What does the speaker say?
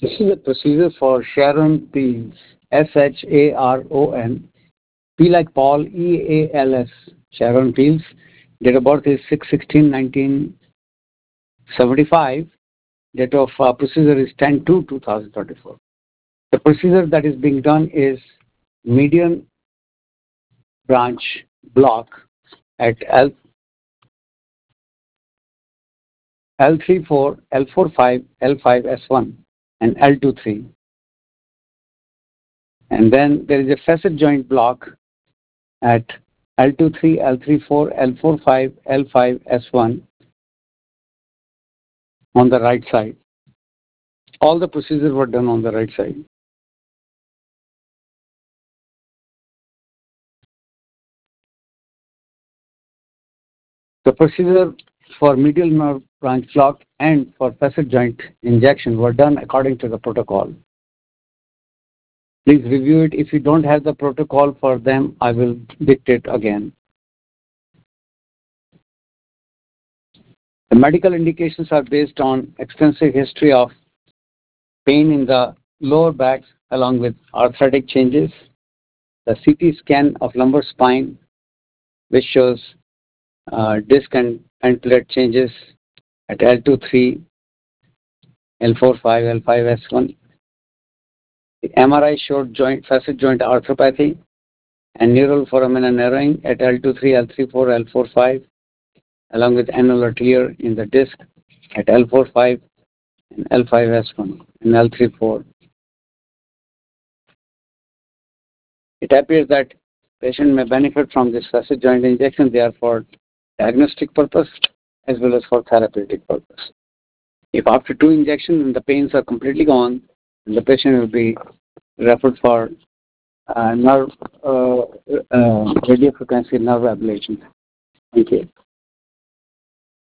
This is a procedure for Sharon Peels, Sharon, P like Paul, Eals, Sharon Peels. Date of birth is 6/16/1975. Date of procedure is 10/2/2024. The procedure that is being done is median branch block at L34, L45, L5S1, and L23. And then there is a facet joint block at L23, L34, L45, L5S1 on the right side. All the procedures were done on the right side. The procedure for medial nerve branch block and for facet joint injection were done according to the protocol. Please review it. If you don't have the protocol for them, I will dictate again. The medical indications are based on extensive history of pain in the lower back along with arthritic changes, the CT scan of lumbar spine, which shows disc and plate changes at L23, L45, L5S1. The MRI showed facet joint arthropathy and neural foramina narrowing at L23, L34, L45, along with annular tear in the disc at L45 and L5S1 and L34. It appears that patient may benefit from this facet joint injection. They are for diagnostic purpose as well as for therapeutic purpose. If after 2 injections the pains are completely gone, then the patient will be referred for nerve radiofrequency nerve ablation. Thank you.